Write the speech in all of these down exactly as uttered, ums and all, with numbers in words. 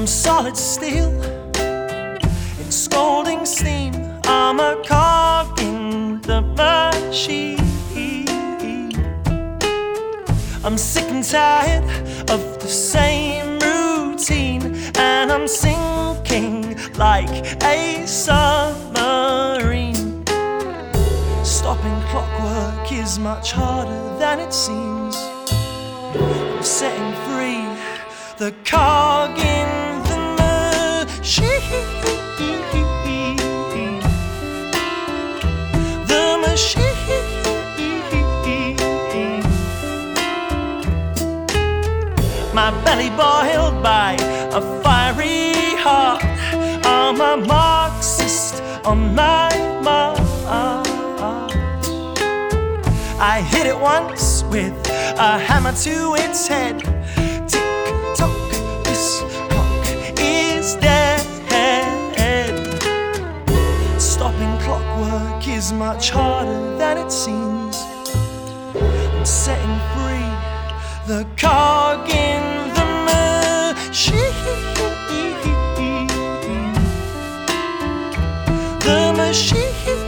solid steel in scalding steam. I'm a cog in the machine. I'm sick and tired of the same routine, and I'm sinking like a submarine. Stopping clockwork is much harder than it seems. I'm setting free the cog in the machine. The machine. My belly boiled by a fiery heart. I'm a Marxist on my march. I hit it once with a hammer to its head. Tick tock, this clock is dead. Stopping clockwork is much harder than it seems. I'm setting free the cog in the machine. The machine.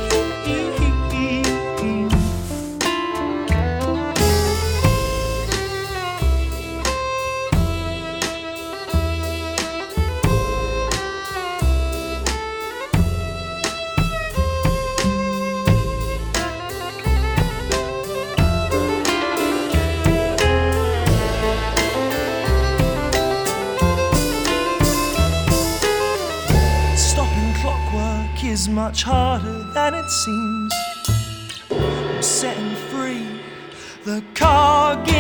Is much harder than it seems. I'm setting free the cog in